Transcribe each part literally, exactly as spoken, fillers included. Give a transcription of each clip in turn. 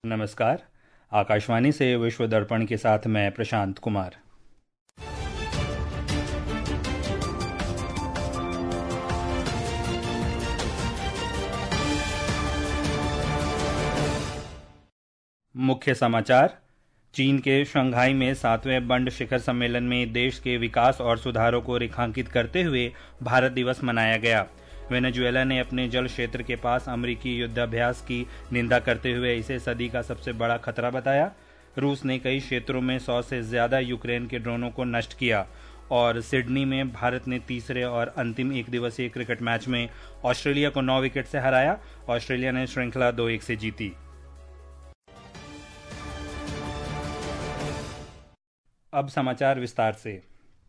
नमस्कार। आकाशवाणी से विश्व दर्पण के साथ मैं प्रशांत कुमार। मुख्य समाचार। चीन के शंघाई में सातवें बंड शिखर सम्मेलन में देश के विकास और सुधारों को रेखांकित करते हुए भारत दिवस मनाया गया। वेनेजुएला ने अपने जल क्षेत्र के पास अमेरिकी युद्धाभ्यास की निंदा करते हुए इसे सदी का सबसे बड़ा खतरा बताया। रूस ने कई क्षेत्रों में सौ से ज्यादा यूक्रेन के ड्रोनों को नष्ट किया। और सिडनी में भारत ने तीसरे और अंतिम एक दिवसीय क्रिकेट मैच में ऑस्ट्रेलिया को नौ विकेट से हराया। ऑस्ट्रेलिया ने श्रृंखला दो एक से जीती। अब समाचार विस्तार से।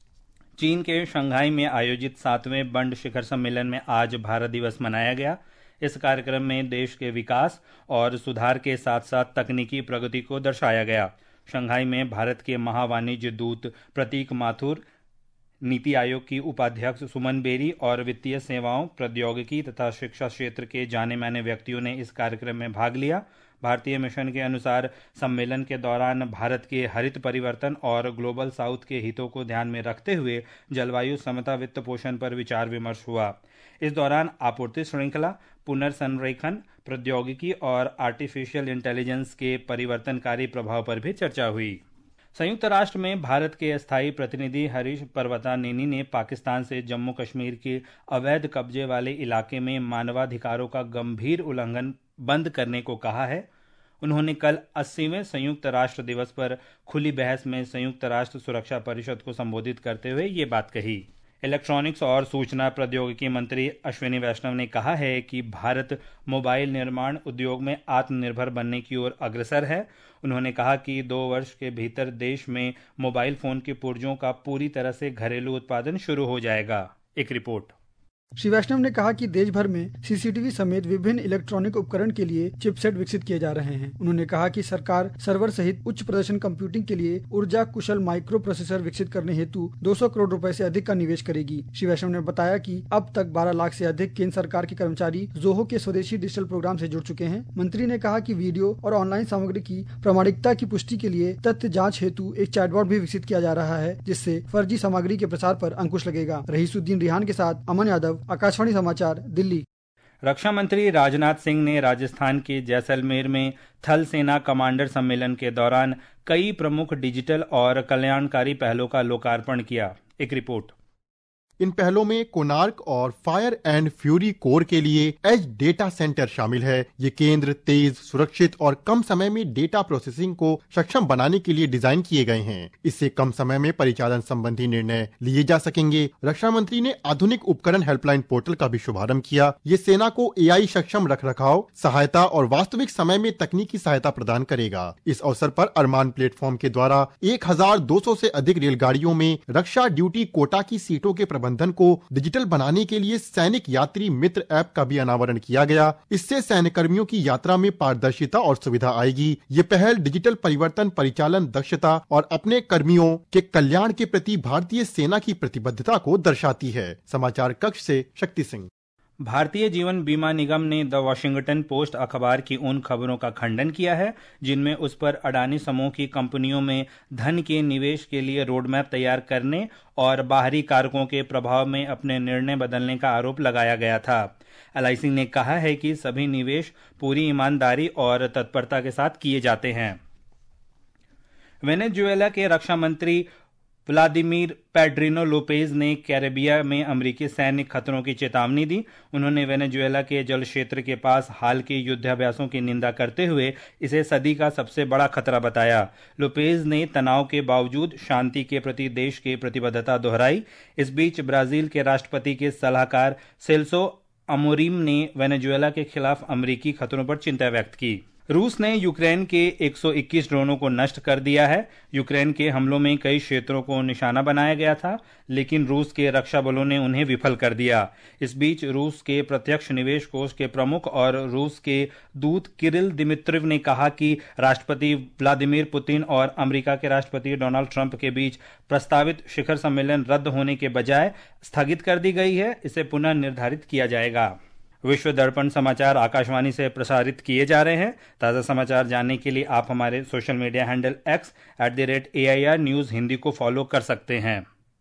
चीन के शंघाई में आयोजित सातवें बंड शिखर सम्मेलन में आज भारत दिवस मनाया गया। इस कार्यक्रम में देश के विकास और सुधार के साथ साथ तकनीकी प्रगति को दर्शाया गया। शंघाई में भारत के महावाणिज्य दूत प्रतीक माथुर, नीति आयोग की उपाध्यक्ष सुमन बेरी और वित्तीय सेवाओं, प्रौद्योगिकी तथा शिक्षा क्षेत्र के जाने माने व्यक्तियों ने इस कार्यक्रम में भाग लिया। भारतीय मिशन के अनुसार सम्मेलन के दौरान भारत के हरित परिवर्तन और ग्लोबल साउथ के हितों को ध्यान में रखते हुए जलवायु समता वित्त पोषण पर विचार विमर्श हुआ। इस दौरान आपूर्ति श्रृंखला, पुनर्संरेखन, प्रौद्योगिकी और आर्टिफिशियल इंटेलिजेंस के परिवर्तनकारी प्रभाव पर भी चर्चा हुई। संयुक्त राष्ट्र में भारत के अस्थायी प्रतिनिधि हरीश पर्वतानेनी ने पाकिस्तान से जम्मू कश्मीर के अवैध कब्जे वाले इलाके में मानवाधिकारों का गंभीर उल्लंघन बंद करने को कहा है। उन्होंने कल अस्सीवें संयुक्त राष्ट्र दिवस पर खुली बहस में संयुक्त राष्ट्र सुरक्षा परिषद को संबोधित करते हुए ये बात कही। इलेक्ट्रॉनिक्स और सूचना प्रौद्योगिकी मंत्री अश्विनी वैष्णव ने कहा है कि भारत मोबाइल निर्माण उद्योग में आत्मनिर्भर बनने की ओर अग्रसर है। उन्होंने कहा कि दो वर्ष के भीतर देश में मोबाइल फोन के पुर्जों का पूरी तरह से घरेलू उत्पादन शुरू हो जाएगा। एक रिपोर्ट। श्री वैष्णव ने कहा कि देश भर में सीसीटीवी समेत विभिन्न इलेक्ट्रॉनिक उपकरण के लिए चिपसेट विकसित किए जा रहे हैं। उन्होंने कहा कि सरकार सर्वर सहित उच्च प्रदर्शन कंप्यूटिंग के लिए ऊर्जा कुशल माइक्रो प्रोसेसर विकसित करने हेतु दो सौ करोड़ रुपए से अधिक का निवेश करेगी। श्री वैष्णव ने बताया कि अब तक बारह लाख से अधिक केंद्र सरकार के कर्मचारी जोहो के स्वदेशी डिजिटल प्रोग्राम से जुड़ चुके हैं। मंत्री ने कहा कि वीडियो और ऑनलाइन सामग्री की प्रामाणिकता की पुष्टि के लिए तथ्य जाँच हेतु एक चैटबॉट भी विकसित किया जा रहा है, जिससे फर्जी सामग्री के प्रसार पर अंकुश लगेगा। रहीसुद्दीन रिहान के साथ अमन यादव, आकाशवाणी समाचार, दिल्ली। रक्षा मंत्री राजनाथ सिंह ने राजस्थान के जैसलमेर में थल सेना कमांडर सम्मेलन के दौरान कई प्रमुख डिजिटल और कल्याणकारी पहलों का लोकार्पण किया। एक रिपोर्ट। इन पहलों में कोणार्क और फायर एंड फ्यूरी कोर के लिए एज डेटा सेंटर शामिल है। ये केंद्र तेज, सुरक्षित और कम समय में डेटा प्रोसेसिंग को सक्षम बनाने के लिए डिजाइन किए गए हैं। इससे कम समय में परिचालन संबंधी निर्णय लिए जा सकेंगे। रक्षा मंत्री ने आधुनिक उपकरण हेल्पलाइन पोर्टल का भी शुभारंभ किया। ये सेना को एआई सक्षम रखरखाव, सहायता और वास्तविक समय में तकनीकी सहायता प्रदान करेगा। इस अवसर पर अरमान प्लेटफॉर्म के द्वारा एक हजार दो सौ से अधिक रेलगाड़ियों में रक्षा ड्यूटी कोटा की सीटों के प्रबंधन को डिजिटल बनाने के लिए सैनिक यात्री मित्र ऐप का भी अनावरण किया गया। इससे सैन्य कर्मियों की यात्रा में पारदर्शिता और सुविधा आएगी। ये पहल डिजिटल परिवर्तन, परिचालन दक्षता और अपने कर्मियों के कल्याण के प्रति भारतीय सेना की प्रतिबद्धता को दर्शाती है। समाचार कक्ष से शक्ति सिंह। भारतीय जीवन बीमा निगम ने द वॉशिंगटन पोस्ट अखबार की उन खबरों का खंडन किया है जिनमें उस पर अडानी समूह की कंपनियों में धन के निवेश के लिए रोडमैप तैयार करने और बाहरी कारकों के प्रभाव में अपने निर्णय बदलने का आरोप लगाया गया था। एलआईसी ने कहा है कि सभी निवेश पूरी ईमानदारी और तत्परता के साथ किए जाते हैं। वेनेजुएला के रक्षा मंत्री व्लादिमीर पेड्रिनो लोपेज ने कैरेबिया में अमेरिकी सैन्य खतरों की चेतावनी दी। उन्होंने वेनेजुएला के जल क्षेत्र के पास हाल के युद्धाभ्यासों की निंदा करते हुए इसे सदी का सबसे बड़ा खतरा बताया। लोपेज ने तनाव के बावजूद शांति के प्रति देश की प्रतिबद्धता दोहराई। इस बीच ब्राजील के राष्ट्रपति के सलाहकार सेल्सो अमोरिम ने वेनेजुएला के खिलाफ अमेरिकी खतरों पर चिंता व्यक्त की। रूस ने यूक्रेन के एक सौ इक्कीस ड्रोनों को नष्ट कर दिया है। यूक्रेन के हमलों में कई क्षेत्रों को निशाना बनाया गया था, लेकिन रूस के रक्षा बलों ने उन्हें विफल कर दिया। इस बीच रूस के प्रत्यक्ष निवेश कोष के प्रमुख और रूस के दूत किरिल दिमित्रिव ने कहा कि राष्ट्रपति व्लादिमीर पुतिन और अमेरिका के राष्ट्रपति डोनाल्ड ट्रंप के बीच प्रस्तावित शिखर सम्मेलन रद्द होने के बजाय स्थगित कर दी गई है। इसे पुनः निर्धारित किया जाएगा। विश्व दर्पण समाचार आकाशवाणी से प्रसारित किए जा रहे हैं। ताज़ा समाचार जानने के लिए आप हमारे social media handle X at the rate A I R news Hindi को फॉलो कर सकते हैं।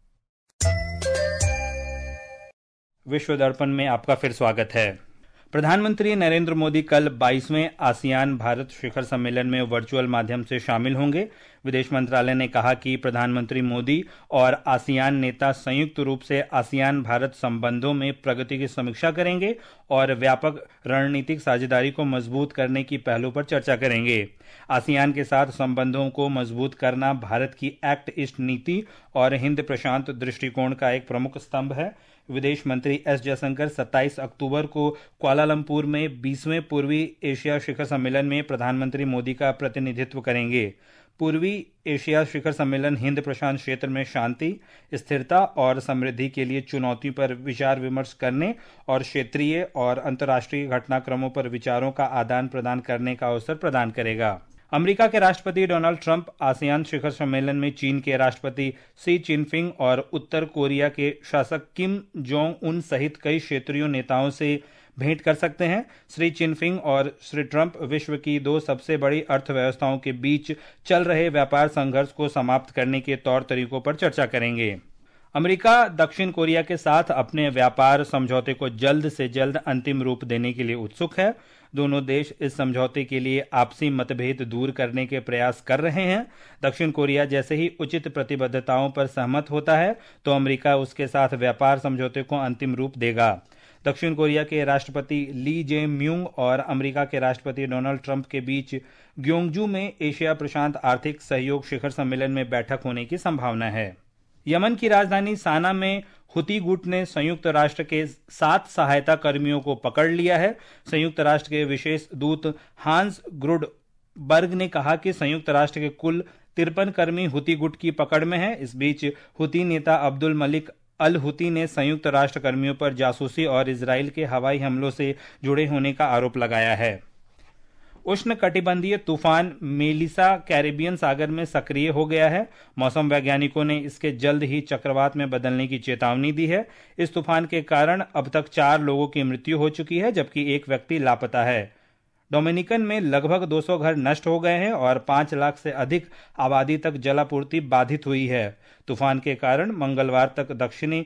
विश्व दर्पण में आपका फिर स्वागत है। प्रधानमंत्री नरेंद्र मोदी कल बाईसवें आसियान भारत शिखर सम्मेलन में वर्चुअल माध्यम से शामिल होंगे। विदेश मंत्रालय ने कहा कि प्रधानमंत्री मोदी और आसियान नेता संयुक्त रूप से आसियान भारत संबंधों में प्रगति की समीक्षा करेंगे और व्यापक रणनीतिक साझेदारी को मजबूत करने की पहलों पर चर्चा करेंगे। आसियान के साथ संबंधों को मजबूत करना भारत की एक्ट ईस्ट नीति और हिंद प्रशांत दृष्टिकोण का एक प्रमुख स्तंभ है। विदेश मंत्री एस जयशंकर सत्ताईस अक्टूबर को कुआलालंपुर में बीसवें पूर्वी एशिया शिखर सम्मेलन में प्रधानमंत्री मोदी का प्रतिनिधित्व करेंगे। पूर्वी एशिया शिखर सम्मेलन हिंद प्रशांत क्षेत्र में शांति, स्थिरता और समृद्धि के लिए चुनौतियों पर विचार विमर्श करने और क्षेत्रीय और अंतर्राष्ट्रीय घटनाक्रमों पर विचारों का आदान प्रदान करने का अवसर प्रदान करेगा। अमेरिका के राष्ट्रपति डोनाल्ड ट्रंप आसियान शिखर सम्मेलन में चीन के राष्ट्रपति शी चिनफिंग और उत्तर कोरिया के शासक किम जोंग उन सहित कई क्षेत्रीय नेताओं से भेंट कर सकते हैं। श्री चिनफिंग और श्री ट्रंप विश्व की दो सबसे बड़ी अर्थव्यवस्थाओं के बीच चल रहे व्यापार संघर्ष को समाप्त करने के तौर तरीकों पर चर्चा करेंगे। अमेरिका दक्षिण कोरिया के साथ अपने व्यापार समझौते को जल्द से जल्द अंतिम रूप देने के लिए उत्सुक है। दोनों देश इस समझौते के लिए आपसी मतभेद दूर करने के प्रयास कर रहे हैं। दक्षिण कोरिया जैसे ही उचित प्रतिबद्धताओं पर सहमत होता है तो अमेरिका उसके साथ व्यापार समझौते को अंतिम रूप देगा। दक्षिण कोरिया के राष्ट्रपति ली जे म्यूंग और अमेरिका के राष्ट्रपति डोनाल्ड ट्रंप के बीच ग्योंगजू में एशिया प्रशांत आर्थिक सहयोग शिखर सम्मेलन में बैठक होने की संभावना है। यमन की राजधानी साना में हुती गुट ने संयुक्त राष्ट्र के सात सहायता कर्मियों को पकड़ लिया है। संयुक्त राष्ट्र के विशेष दूत हांस ग्रुडबर्ग ने कहा कि संयुक्त राष्ट्र के कुल तिरपन कर्मी हुती गुट की पकड़ में हैं। इस बीच हुती नेता अब्दुल मलिक अल हुती ने संयुक्त राष्ट्र कर्मियों पर जासूसी और इजराइल के हवाई हमलों से जुड़े होने का आरोप लगाया है। उष्ण कटिबंधीय तूफान मेलिसा कैरिबियन सागर में सक्रिय हो गया है। मौसम वैज्ञानिकों ने इसके जल्द ही चक्रवात में बदलने की चेतावनी दी है। इस तूफान के कारण अब तक चार लोगों की मृत्यु हो चुकी है, जबकि एक व्यक्ति लापता है। डोमिनिकन में लगभग दो सौ घर नष्ट हो गए हैं और पांच लाख से अधिक आबादी तक जलापूर्ति बाधित हुई है। तूफान के कारण मंगलवार तक दक्षिणी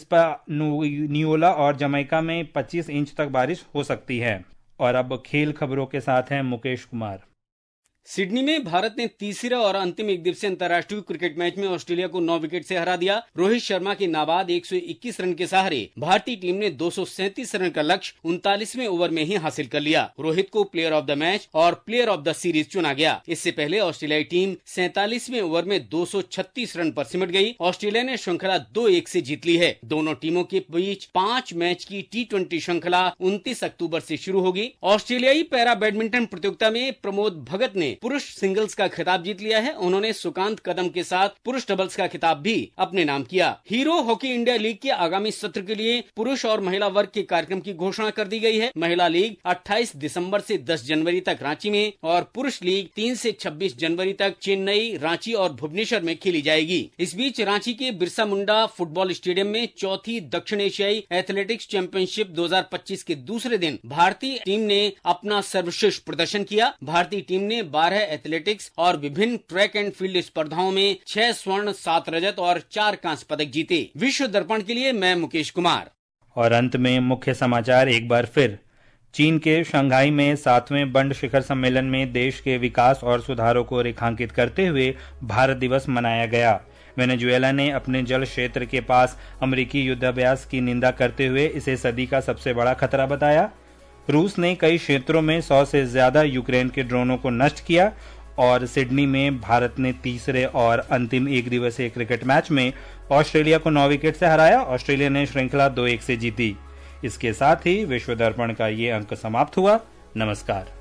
हिस्पानियोला और जमैका में पच्चीस इंच तक बारिश हो सकती है। और अब खेल खबरों के साथ हैं मुकेश कुमार। सिडनी में भारत ने तीसरे और अंतिम एक दिवसीय अंतर्राष्ट्रीय क्रिकेट मैच में ऑस्ट्रेलिया को नौ विकेट से हरा दिया। रोहित शर्मा के नाबाद एक सौ इक्कीस रन के सहारे भारतीय टीम ने दो सौ सैंतीस रन का लक्ष्य उनतालीसवें ओवर में ही हासिल कर लिया। रोहित को प्लेयर ऑफ द मैच और प्लेयर ऑफ द सीरीज चुना गया। इससे पहले ऑस्ट्रेलियाई टीम सैंतालीसवें ओवर में दो सौ छत्तीस रन पर सिमट गई। ऑस्ट्रेलिया ने श्रृंखला दो एक से जीत ली है। दोनों टीमों के बीच पांच मैच की टी ट्वेंटी श्रृंखला उनतीस अक्टूबर से शुरू होगी। ऑस्ट्रेलियाई पैरा बैडमिंटन प्रतियोगिता में प्रमोद भगत ने पुरुष सिंगल्स का खिताब जीत लिया है। उन्होंने सुकांत कदम के साथ पुरुष डबल्स का खिताब भी अपने नाम किया। हीरो हॉकी इंडिया लीग के आगामी सत्र के लिए पुरुष और महिला वर्ग के कार्यक्रम की घोषणा कर दी गई है। महिला लीग अट्ठाईस दिसंबर से दस जनवरी तक रांची में और पुरुष लीग तीन से छब्बीस जनवरी तक चेन्नई, रांची और भुवनेश्वर में खेली जाएगी। इस बीच रांची के बिरसा मुंडा फुटबॉल स्टेडियम में चौथी दक्षिण एशियाई एथलेटिक्स चैंपियनशिप दो हज़ार पच्चीस के दूसरे दिन भारतीय टीम ने अपना सर्वश्रेष्ठ प्रदर्शन किया। भारतीय टीम ने बारह एथलेटिक्स और विभिन्न ट्रैक एंड फील्ड स्पर्धाओं में छह स्वर्ण, सात रजत और चार कांस्य पदक जीते। विश्व दर्पण के लिए मैं मुकेश कुमार। और अंत में मुख्य समाचार एक बार फिर। चीन के शंघाई में सातवें बंड शिखर सम्मेलन में देश के विकास और सुधारों को रेखांकित करते हुए भारत दिवस मनाया गया। वेनेजुएला ने अपने जल क्षेत्र के पास अमेरिकी युद्धाभ्यास की निंदा करते हुए इसे सदी का सबसे बड़ा खतरा बताया। रूस ने कई क्षेत्रों में सौ से ज्यादा यूक्रेन के ड्रोनों को नष्ट किया। और सिडनी में भारत ने तीसरे और अंतिम एक दिवसीय क्रिकेट मैच में ऑस्ट्रेलिया को नौ विकेट से हराया। ऑस्ट्रेलिया ने श्रृंखला दो एक से जीती। इसके साथ ही विश्व दर्पण का ये अंक समाप्त हुआ। नमस्कार।